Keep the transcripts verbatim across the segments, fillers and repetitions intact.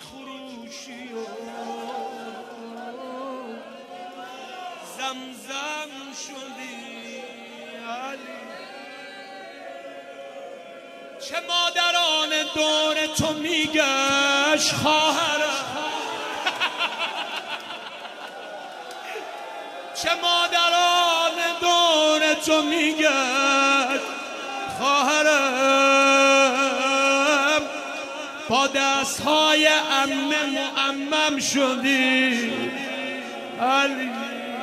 خروشی و زمزم شدی علی. چه مادران دور تو میگشت خواهرم، چه مادران دور تو میگشت خواهرم، با دستهای عمه معمم شدی علی.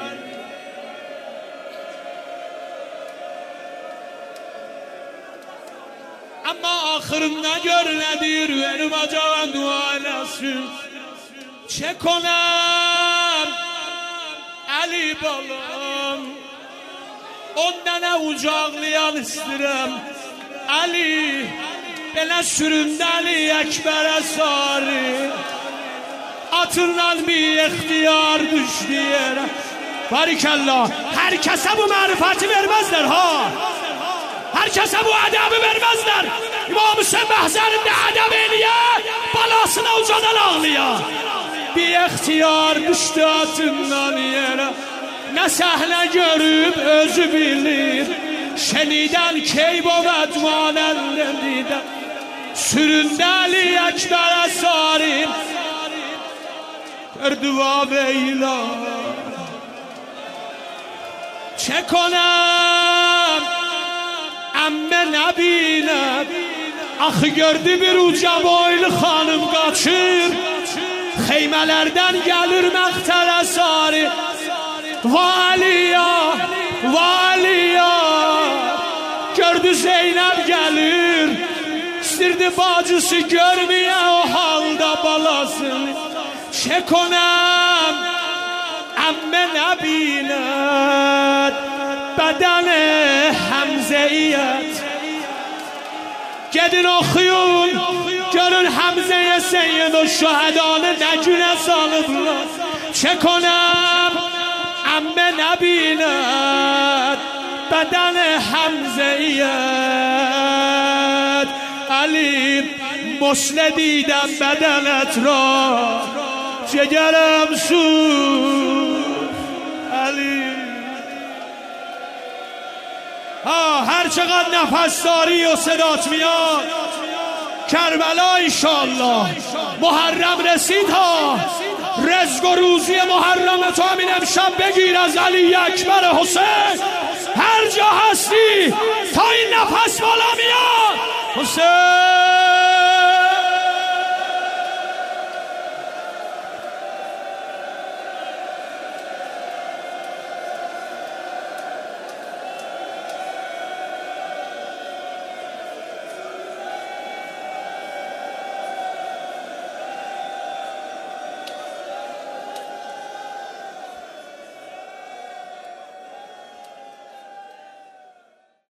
اما آخر نگر ندیر و بجاوند و علاسو چه کنم علی بالام ondan ucaqlayan istirəm Ali, belə süründə Ali Əkbərə sarı atından bir ixtiyar düşdü yerə. Barikallah. Hər kəsə bu mərifəti verməzlər ha, hər kəsə bu ədəbi verməzlər. İmam Hüseyin məhzərində ədəb eləyə, balasına ucadan ağlıya. Bir ixtiyar düşdü atından yerə, nə səhnə görüb özü bilir, şenidən keyb o vədmanəndə süründə Ali Əkbərə sarim gördüva beyla. چه کنم عمه نبینم آخı gördü bir uca boylu xanım qaçır, xeymələrdən gəlir məxtərə sarı. Valiya, valiya, gördü Zeynep gelir, istirdi bacısı görmeye o halda balasını. Çe konam amme nebinet beden Həmzəiyyət. Gedin okuyun, görün Həmzəyə Seyyid o şühedanı ne güne salıblar. Çe konam amme nebinet beden Həmzəiyyət. Ali مسله دیدم بدنت را جگرم سوخت علی. ها هر چقدر نفس داری و صدات میاد کربلا انشالله محرم رسید ها. رزق و روزی محرم تو همین امشب بگیر از علی اکبر حسین. هر جا هستی تا این نفس بالا میاد حسین.